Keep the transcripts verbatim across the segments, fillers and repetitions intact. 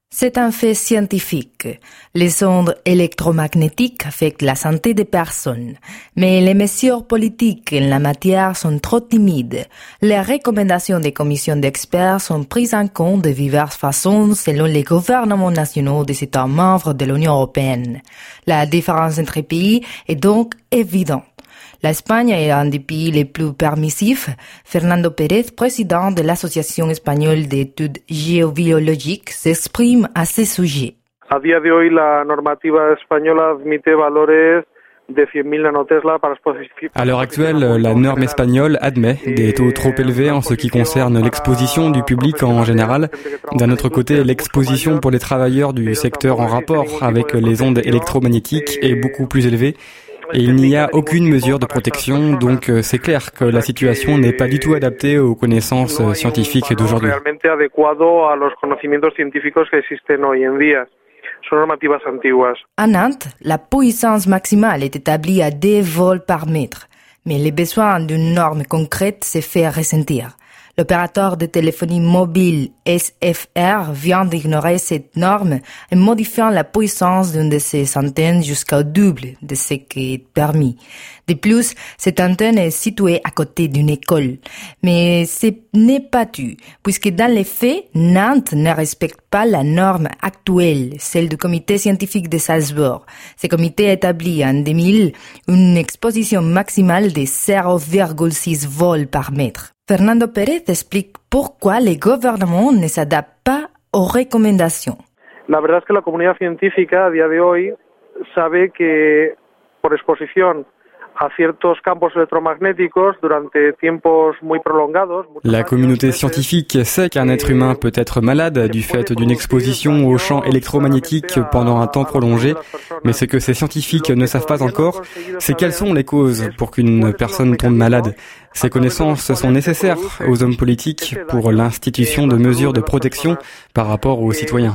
C'est un fait scientifique. Les ondes électromagnétiques affectent la santé des personnes, mais les mesures politiques en la matière sont trop timides. Les recommandations des commissions d'experts sont prises en compte de diverses façons selon les gouvernements nationaux des États membres de l'Union européenne. La différence entre pays est donc évidente. L'Espagne est un des pays les plus permissifs. Fernando Pérez, président de l'Association espagnole d'études géobiologiques, s'exprime à ce sujet. A día de hoy, la normativa española admite valores de cien mille nanotesla para exposición. À l'heure actuelle, la norme espagnole admet des taux trop élevés en ce qui concerne l'exposition du public en général. D'un autre côté, l'exposition pour les travailleurs du secteur en rapport avec les ondes électromagnétiques est beaucoup plus élevée. Et il n'y a aucune mesure de protection, donc c'est clair que la situation n'est pas du tout adaptée aux connaissances scientifiques d'aujourd'hui. À Nantes, la puissance maximale est établie à deux volts par mètre, mais le besoin d'une norme concrète s'est fait ressentir. L'opérateur de téléphonie mobile S F R vient d'ignorer cette norme en modifiant la puissance d'une de ses antennes jusqu'au double de ce qui est permis. De plus, cette antenne est située à côté d'une école. Mais ce n'est pas tout, puisque dans les faits, Nantes ne respecte pas la norme actuelle, celle du comité scientifique de Salzbourg. Ce comité établit en deux mille une exposition maximale de zéro virgule six volts par mètre. Fernando Pérez explique pourquoi les gouvernements ne s'adaptent pas aux recommandations. La verdad es que la comunidad científica a día de hoy sabe que por exposición a ciertos campos electromagnéticos durante tiempos muy prolongados. La communauté scientifique sait qu'un être humain peut être malade du fait d'une exposition aux champs électromagnétiques pendant un temps prolongé, mais ce que ces scientifiques ne savent pas encore, c'est quelles sont les causes pour qu'une personne tombe malade. Ces connaissances sont nécessaires aux hommes politiques pour l'institution de mesures de protection par rapport aux citoyens.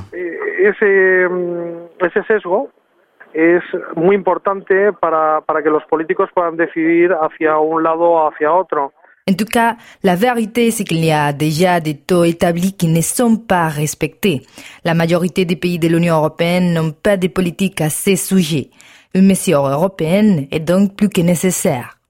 Es muy importante para, para que los políticos puedan decidir hacia un lado o hacia otro. En tout cas, la vérité, c'est qu'il y a déjà des taux établis qui ne sont pas respectés. La majorité des pays de l'Union européenne n'ont pas de politique à ces sujets. Une mesure européenne est donc plus que nécessaire.